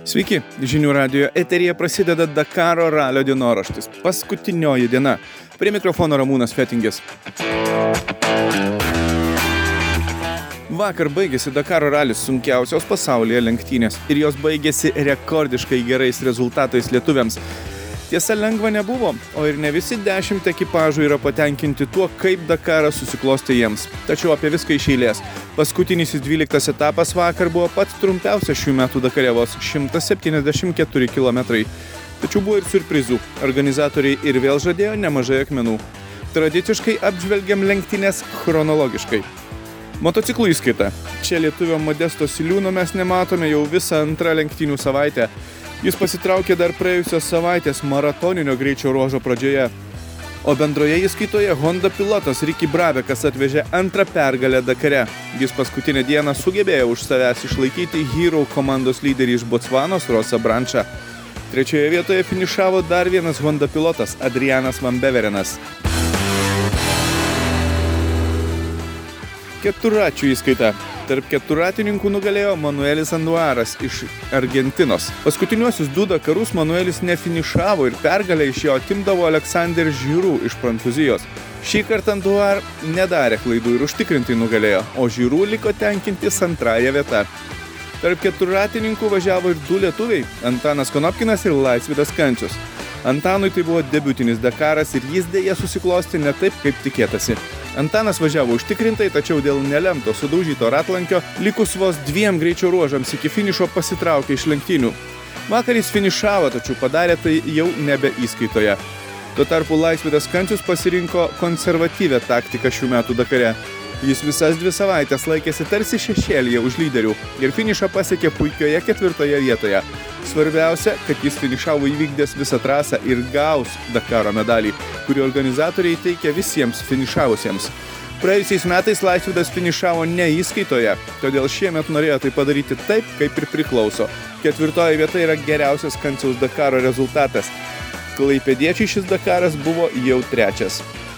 Sveiki, žinių radijo eteryje prasideda Dakaro ralio dienoraštis. Paskutinioji diena. Prie mikrofono Ramūnas Fetingis. Vakar baigėsi Dakaro ralis, sunkiausios pasaulyje lenktynės, ir jos baigėsi rekordiškai gerais rezultatais lietuviams. Tiesa, lengva nebuvo, o ir ne visi 10 ekipažų yra patenkinti tuo, kaip Dakaras susiklostė jiems. Tačiau apie viską iš eilės. Paskutinysis 12 etapas vakar buvo pats trumpiausias šių metų Dakare, vos 174 km. Tačiau buvo ir siurprizų. Organizatoriai ir vėl žadėjo nemažai akmenų. Tradiciškai apžvelgiam lenktynės chronologiškai. Motociklų įskaita. Čia lietuvio Modesto Siliūno mes nematome jau visą antrą lenktynių savaitę. Jis pasitraukė dar praėjusios savaitės maratoninio greičio ruožo pradžioje. O bendroje įskaitoje Honda pilotas Ricky Brabekas atvežė antrą pergalę Dakare. Jis paskutinę dieną sugebėjo už savęs išlaikyti Hero komandos lyderį iš Botsvanos Rosa Brančą. Trečioje vietoje finišavo dar vienas Honda pilotas Adrianas Van Beverenas. Keturračių įskaita. Tarp keturratininkų nugalėjo Manuelis Anduaras iš Argentinos. Paskutiniuosius 2 Dakarus Manuelis nefinišavo ir pergalę iš jo atimdavo Alexander Giroux iš Prancūzijos. Šį kartą Anduar nedarė klaidų ir užtikrintai nugalėjo, o Giroux liko tenkintis antrąją vietą. Tarp keturratininkų važiavo ir 2 lietuviai – Antanas Konopkinas ir Laisvydas Kančius. Antanui tai buvo debiutinis Dakaras ir jis dėja susiklostė ne taip, kaip tikėtasi. Antanas važiavo užtikrintai, tačiau dėl nelemto sudaužyto ratlankio likus vos 2 greičio ruožams iki finišo pasitraukė iš lenktynių. Vakar jis finišavo, tačiau padarė tai jau nebe įskaitoje. Tuo tarpu Laisvydas Kančius pasirinko konservatyvią taktiką šių metų Dakare. Jis visas 2 savaitės laikėsi tarsi šešėlyje už lyderių ir finišą pasiekė puikioje 4 vietoje. Svarbiausia, kad jis finišavo įvykdęs visą trasą ir gaus Dakaro medalį, kurį organizatoriai teikia visiems finišavusiems. Praėjusiais metais Laisvydas finišavo ne įskaitoje, todėl šiemet norėjo tai padaryti taip, kaip ir priklauso. 4 vieta yra geriausias Kanciaus Dakaro rezultatas. Klaipėdiečiui šis Dakaras buvo jau 3.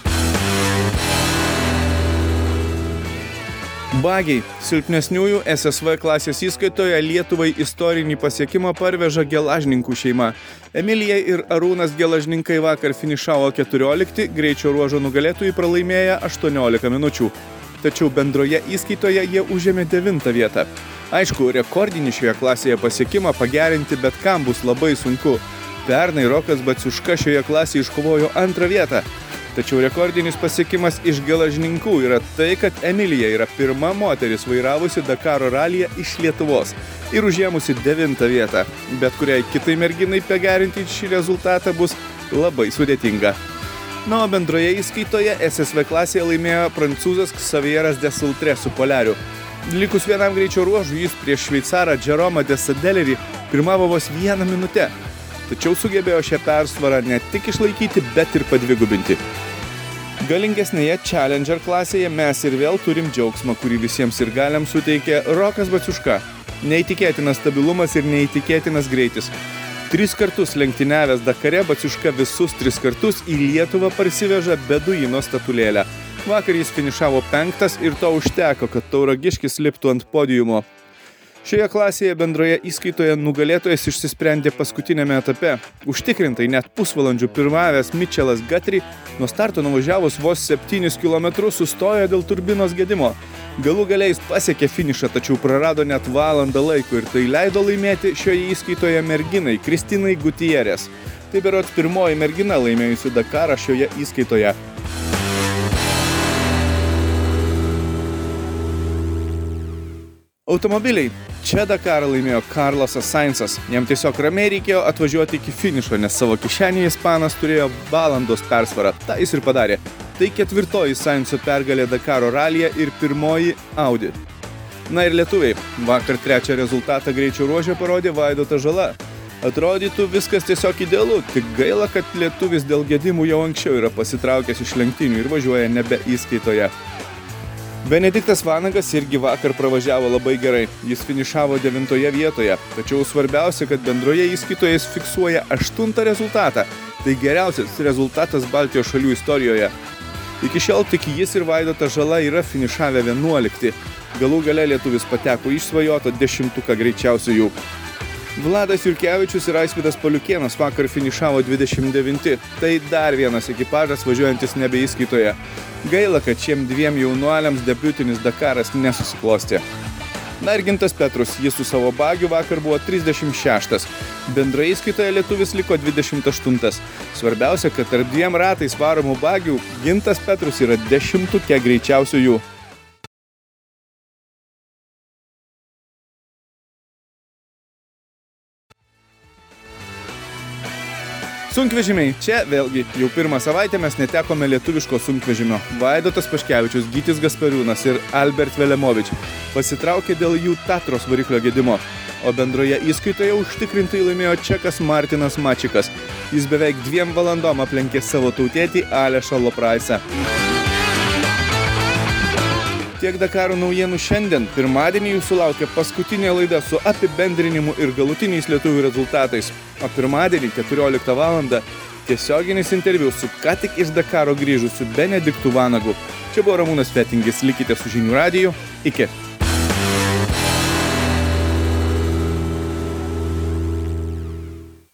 Bagiai. Silpnesniųjų SSV klasės įskaitoje Lietuvai istorinį pasiekimą parveža Gelažninkų šeima. Emilija ir Arūnas Gelažninkai vakar finišavo 14, greičio ruožo nugalėtojai pralaimėję 18 minučių. Tačiau bendroje įskaitoje jie užėmė 9 vietą. Aišku, rekordinį šioje klasėje pasiekimą pagerinti bet kam bus labai sunku. Pernai Rokas Baciuška šioje klasėje iškovojo 2 vietą. Tačiau rekordinis pasiekimas iš Gelažninkų yra tai, kad Emilija yra pirma moteris vairavusi Dakaro ralyje iš Lietuvos ir užėmusi 9 vietą. Bet kuriai kitai merginai pagerinti šį rezultatą bus labai sudėtinga. Na, o bendroje įskaitoje SSV klasėje laimėjo prancūzas Xavieras de Sultre su Poliariu. Likus vienam greičio ruožui jis prieš šveicarą Jeromą de Sadelerį pirmavo vos 1 minutę. Tačiau sugebėjo šią persvarą ne tik išlaikyti, bet ir padvigubinti. Galingesnėje Challenger klasėje mes ir vėl turim džiaugsmą, kurį visiems ir galiam suteikė Rokas Baciuška. Neįtikėtinas stabilumas ir neįtikėtinas greitis. 3 kartus lenktyniavęs Dakare Baciuška visus 3 kartus į Lietuvą parsiveža beduino statulėlę. Vakar jis finišavo 5 ir to užteko, kad tauragiškis liptų ant podiumo. Šioje klasėje bendroje įskaitoje nugalėtojas išsisprendė paskutinėme etape. Užtikrintai net pusvalandžių pirmavęs Mitchellas Guthrie nuo starto nuvažiavus vos 7 km sustojo dėl turbinos gedimo. Galų galiais pasiekė finišą, tačiau prarado net valandą laiko ir tai leido laimėti šioje įskaitoje merginai Kristinai Gutierrez. Tai berods pirmoji mergina laimėjusi Dakarą šioje įskaitoje. Automobiliai. Čia Dakarą laimėjo Carlosas Sainzas. Jam tiesiog ramiai reikėjo atvažiuoti iki finišo, nes savo kišenėje ispanas turėjo valandos persvarą. Ta jis ir padarė. Tai 4 Sainzo pergalė Dakaro ralyje ir 1 Audi. Na ir lietuviai. Vakar 3 rezultatą greičio ruože parodė Vaidotas Žala. Atrodytų viskas tiesiog idealu, tik gaila, kad lietuvis dėl gedimų jau anksčiau yra pasitraukęs iš lenktynių ir važiuoja nebe įskaitoje. Benediktas Vanagas irgi vakar pravažiavo labai gerai. Jis finišavo 9 vietoje, tačiau svarbiausia, kad bendroje įskaitoje jis fiksuoja 8 rezultatą. Tai geriausias rezultatas Baltijos šalių istorijoje. Iki šiol tik jis ir Vaidotas Žala yra finišavę 11. Galų gale lietuvis pateko į išsvajotą 10 greičiausiųjų. Vladas Jurkevičius ir Aisvydas Paliukėnas vakar finišavo 29. Tai dar vienas ekipažas važiuojantis nebeįskaitoje. Gaila, kad šiem dviem jaunuoliams debiutinis Dakaras nesusiklostė. Na ir Gintas Petrus, jis su savo bagiu vakar buvo 36. Bendrai įskaitoje lietuvis liko 28. Svarbiausia, kad tarp dviem ratais varomų bagių Gintas Petrus yra 10 greičiausiųjų. Sunkvežimiai. Čia vėlgi jau pirmą savaitę mes netekome lietuviško sunkvežimio. Vaidotas Paškevičius, Gytis Gaspariūnas ir Albert Velemovič pasitraukė dėl jų Tatros variklio gedimo, o bendroje įskaitoje užtikrintai laimėjo čekas Martinas Mačikas. Jis beveik 2 valandom aplenkė savo tautietį Alešą Lopraisą. Tiek Dakaro naujienų šiandien. Pirmadienį jūsų laukia paskutinė laida su apibendrinimu ir galutiniais lietuvių rezultatais. O pirmadienį 14 valandą tiesioginis interviu su ką tik iš Dakaro grįžusiu Benediktu Vanagu. Čia buvo Ramūnas Fetingis. Likite su Žinių radiju. Iki.